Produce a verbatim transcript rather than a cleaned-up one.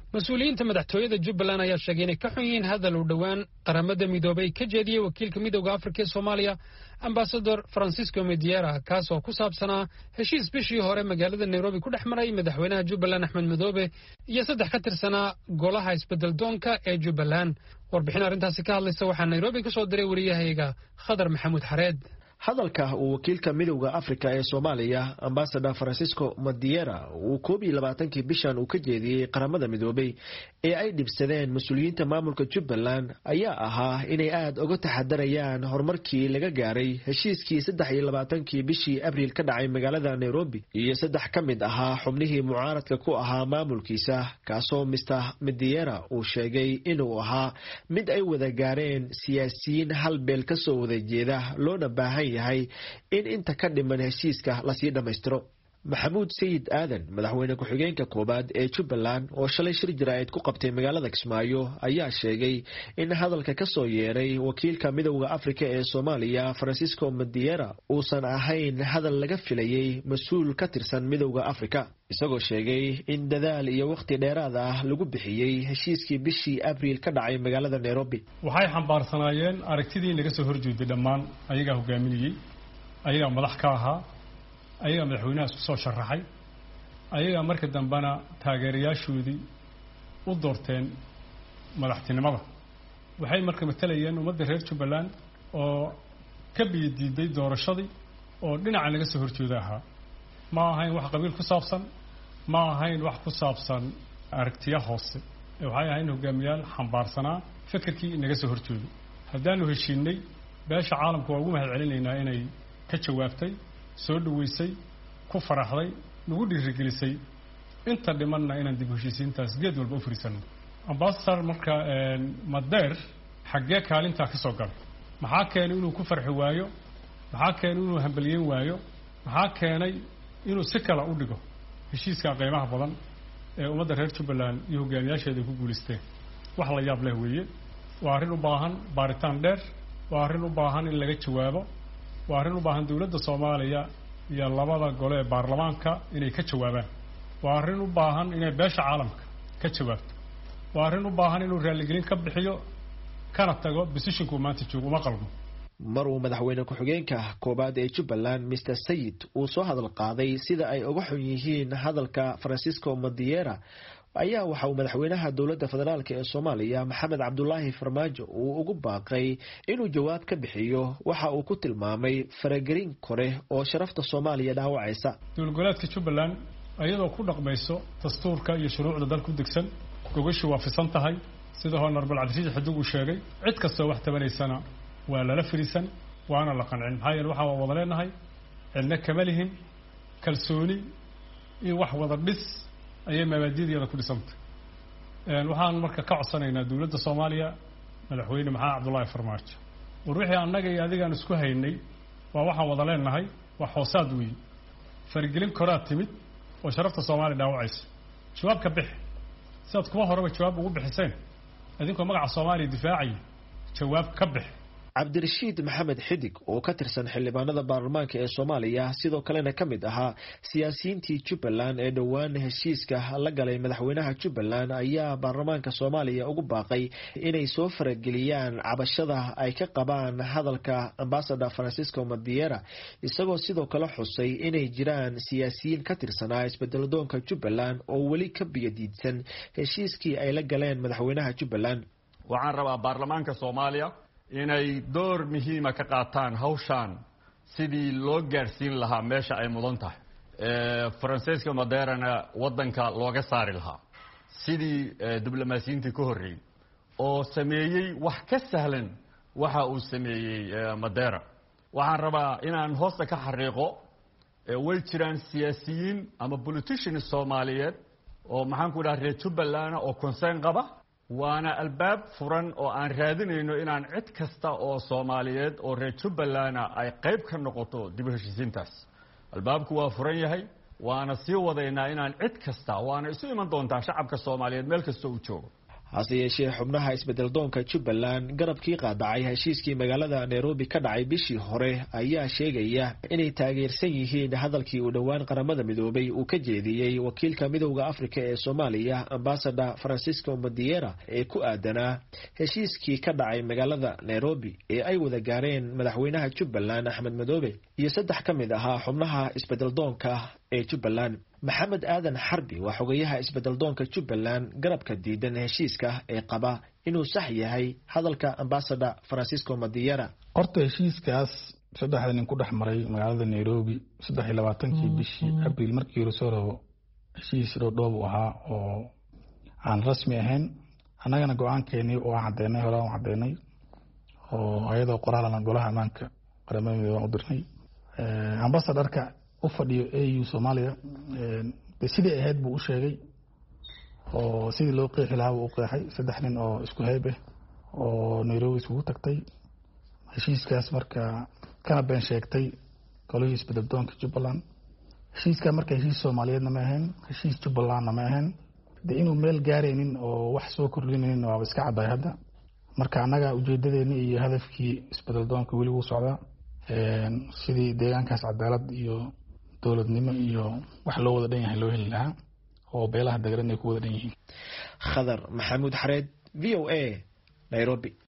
mas-uuliyiinta madaxtooyada Jubbaland ayaa sheegay inay ka xun yihiin hadal u dhowaan qaramada midoobay ka jeediyay wakiilka midowga Afrika ee Soomaaliya Ambassador Francisco Mediera kaas oo ku saabsanaa heshiis bishii hore magaalada Nairobi ku dhexmaray madaxweynaha Jubbaland Axmed Madoobe iyo saddex ka tirsanaa golaha isbedel doonka ee Jubbaland. warbixin arrintaasi ka hadlaysa waxaa Nairobi ka soo diray wariyahayga Khadar Maxamuud Xareed. hadalka uu wakiilka midowga Afrika ee Soomaaliya Ambassador Francisco Mediera uu koob iyo labaatankii bishan uu ka jeediyay qaramada midoobay ee ay dhibsadeen mas'uuliyiinta maamulka Jubbaland ayaa ahaa inay aad uga taxadarayaan horumarkii laga gaaray heshiiskii saddex iyo labaatankii bishii Abriil ka dhacay magaalada Nairobi iyo saddex ka mid ahaa xubnihii mucaaradka ku ahaa maamulkiisa kaasoo Mister Mediera uu sheegay inuu ahaa mid ay wada gaareen siyaasiyiin hal beel ka soo wada jeeda loona baahan yahay in inta ka dhiman heshiiska la sii dhamaystiro. Maxamuud Sayid Aadan madaxweyne ku-xigeenka koobaad ee Jubbaland oo shalay shir jiraa'id ku qabtay magaalada Kismaayo ayaa sheegay in hadalka ka soo yeeray wakiilka midowga Afrika ee Soomaaliya Francisco Mediera uusan ahayn hadal laga filayay mas'uul ka tirsan midowga Afrika isagoo sheegay in dadaal iyo waqti dheeraad ah lagu bixiyay heshiiskii bishii Abriil ka dhacay magaalada Nairobi. waxay xambaarsanaayeen aragtidii naga soo horjeeday dhammaan ayaga hogaaminayay ayaga madax ka ahaa ayaga madaxweynaha isku soo sharaxay ayaga marka dambana taageerayaashoodii u doorteen madaxtinimada waxay marka matalayeen ummadda reer Jubbaland oo ka biyadiiday doorashadii oo dhinaca naga soo horjeeda ahaa ma ahayn wax qabiil ku saabsan ma ahayn wax ku saabsan aragtiya hoose waxay ahayn hogaamiyaal xambaarsanaa fikirkii naga soo horjeeday haddaanu heshiinay beesha caalamku waa ugu mahadcelinaynaa inay ka jawaabtay soo dhaweysay ku faraxday nagu dhiirigelisay inta dhimanna inaan dib u heshiisiintaas geed walba u fariisano. Ambassador marka Madeer xaggee kaalinta ka soo galay maxaa keenay inuu ku farxi waayo maxaa keenay inuu hambaliyeyn waayo maxaa keenay inuu si kala u dhigo heshiiska qiimaha badan ee ummadda reer Jubbaland iyo hogaamiyaasheeda ku guuleysteen. wax la yaab leh weeye waa arrin u baahan baaritaan dheer waa arrin u baahan in laga jawaabo waa arrin u baahan dawladda Soomaaliya iyo labada gole ee baarlamaanka inay ka jawaabaan waa arrin u baahan inay beesha caalamka ka jawaabto waa arrin u baahan inuu raaligelin ka bixiyo kana tago positionku maanta joogo uma qalmo. mar uu madaxweyne ku-xigeenka koobaad ee Jubbaland Mister Sayid uu soo hadal qaaday sida ay uga xun yihiin hadalka Francisco Mediera ayaa waxa uu madaxweynaha dawladda federaalka ee Soomaaliya Maxamed Cabdullaahi Farmaajo uu ugu baaqay inuu jawaab ka bixiyo waxa uu ku tilmaamay faragelin kore oo sharafta Soomaaliya dhaawacaysa. dowladgoboleedka Jubbaland ayadoo ku dhaqmayso dastuurka iyo shuruucda dalka u degsan gogashu waa fisan tahay sida Honorable Cabdirashiid Xaduug uu sheegay cid kasta wax tabanaysana waa lala firisan waana la qancin maxaa yeelay waxa wada leenahay cidna kama lihin kalsooni iyo wax wada dhis ayay mabaadi'deeda ku dhisantay. een waxaan marka ka codsanaynaa dawladda Soomaaliya madaxweyne Maxamed Cabdullaahi Farmaajo war wixii annaga iyo adigaan isku haynay waa waxaan wada leenahay wax hoosaad weey faragelin koraa timid oo sharafta Soomaaliya dhaawacaysa jawaab ka bixi sidaad kuma horeba jawaab ugu bixiseen adinkoo magaca Soomaaliya difaacay jawaab ka bixi. Cabdirashiid Maxamed Xidig oo ka tirsan xildhibaanada baarlamaanka ee Soomaaliya sidoo kalena ka mid ahaa siyaasiyiintii Jubbaland ee dhawaan heshiiska la galay madaxweynaha Jubbaland ayaa baarlamaanka Soomaaliya ugu baaqay inay soo farageliyaan cabashada ay ka qabaan hadalka Ambassador Francisco Mediera isagoo sidoo kale xusay inay jiraan siyaasiyiin ka tirsanaa isbedel doonka Jubbaland oo wali ka biyadiidsan heshiiskii ay la galeen madaxweynaha Jubbaland. waxaan rabaa baarlamaanka Soomaaliya inay door muhiima ka qaataan hawshan sidii loo gaarsiin lahaa meesha ay mudan tahay ee Francisco Mediera wadanka looga saari lahaa sidii diblomaasiyiintii ka horreeyay oo sameeyay wax ka sahlan waxa uu sameeyay Mediera. waxaan rabaa inaan hoosta ka xariiqo way jiraan siyaasiyiin ama politicians Soomaaliyeed oo maxaan ku dhahay reer Jubbaland oo concern qaba waana albaab furan oo aan raadinayno inaan cid kasta oo Soomaaliyeed oo reer Jubbaland ay qayb ka noqoto dib u heshiisiintaas. albaabku waa furan yahay waana sii wadaynaa inaan cid kasta waana isu iman doontaa shacabka Soomaaliyeed meel kasta uu joogo hase yeeshee xubnaha isbedel doonka Jubbaland garabkii qaadacay heshiiskii magaalada Nairobi ka dhacay bishii hore ayaa sheegaya inay taageersan yihiin hadalkii uu dhawaan qaramada midoobay uu ka jeediyey wakiilka midowga Afrika ee Soomaaliya Ambassador Francisco Madiera ee ku aadanaa heshiiskii ka dhacay magaalada Nairobi ee ay wada gaareen madaxweynaha Jubbaland Axmed Madoobe iyo saddex ka mid ahaa xubnaha isbedel doonka ee Jubbaland. Maxamed Aadan Xarbi waa xogayaha isbedel doonka Jubbaland garabka diidan heshiiska ee qaba inuu sax yahay hadalka Ambassador Francisco Madiera. Horta heshiiskaas saddexda nin ku dhex maray magaalada Nairobi saddex iyo labaatankii bishii Abriil markii uu soo rabo heshiis dhowdhoob ahaa oo aan rasmi ahayn annagana go'aankeenii oo cadeynay hore oo cadeynay oo ayadoo qoraalana golaha amaanka qaramada midoobay u dirnay ambassadorka u fadhiyo A U Soomaaliya ee sidii ahayd buu u sheegay oo sidii loo qeexi lahaa uu qeexay saddex nin oo isku hayb ah oo Nairobi isugu tagtay heshiiskaas marka kana been sheegtay golihii isbedel doonka Jubbaland. heshiiska marka heshiis Soomaaliyeedna ma ahayn heshiis Jubbalandna ma ahayn de inuu meel gaareenin oo wax soo kordhinaynin waa iska caday hadda. marka anaga ujeedadeena iyo hadafkii isbedel doonka weli wuu socdaa sidii deegaankaas cadaalad iyo dowladnimo iyo wax loo wada dhan yahay loo heli lahaa oo beelaha dagaran ay ku wada dhan yihiin. Khadar Maxamuud Xareed V O A Nairobi.